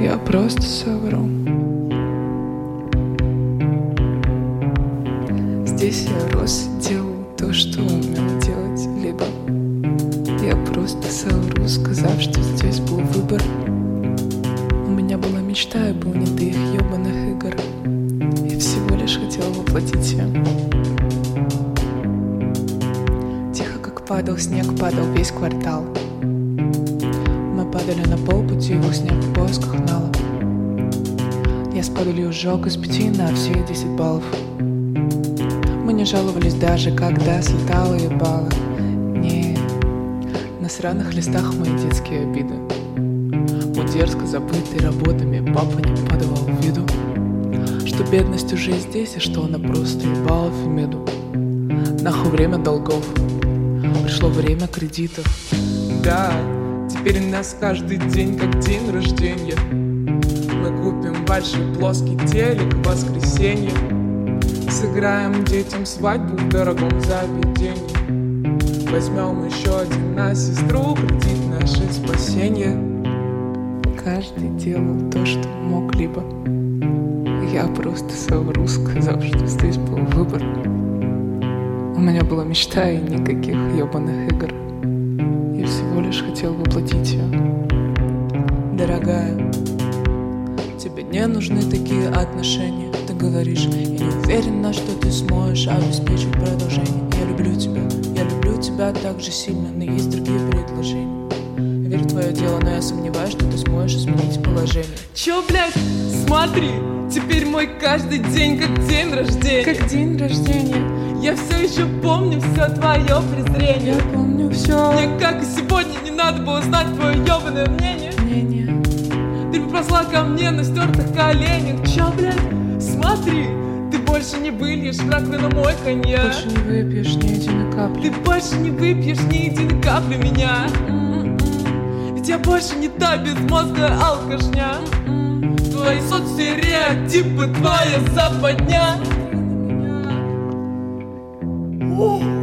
Я просто совру. Здесь я рос и делал то, что умел делать. Либо я просто совру, сказав, что здесь был выбор. У меня была мечта, и был не до их ёбаных игр. Я всего лишь хотела воплотить ее. Тихо, как падал снег, падал весь квартал. Мы падали на полпути, его снег в поисках нала. Я с падалью сжег из 5 на все 10 баллов. Мы не жаловались даже, когда слетала ебало. Не, на сраных листах мои детские обиды. Мой дерзко забытый работами папа не подавал в виду, что бедность уже здесь, и что она просто ебала в меду. Нахуй время долгов, пришло время кредитов. Да, теперь у нас каждый день как день рождения. Мы купим большой плоский телек в воскресенье. Сыграем детям свадьбу в дорогом заведении. Возьмем еще один на сестру, кредит наше спасение. Каждый делал то, что мог, либо я просто совру, сказав, что здесь был выбор. У меня была мечта и никаких ебаных игр. Я всего лишь хотел воплотить ее. Дорогая, тебе не нужны такие отношения. Ты говоришь, я не уверена, что ты сможешь обеспечить продолжение. Я люблю тебя так же сильно, но есть другие предложения. Я верю в твое дело, но я сомневаюсь, что ты сможешь изменить положение. Чё, блядь, смотри, теперь мой каждый день как день рождения. Как день рождения. Я все еще помню все твое презрение. Я помню все. Мне как и сегодня не надо было знать твое ебаное мнение. Ты приползла ко мне на стертых коленях. Чё, блядь, смотри, ты больше не выльешь в раковину мой коньяк. Больше не выпьешь ни единой капли. Ты больше не выпьешь ни единой капли меня. Ведь я больше не та безмозглая алкашня. Твои соцстереотипы, твоя западня.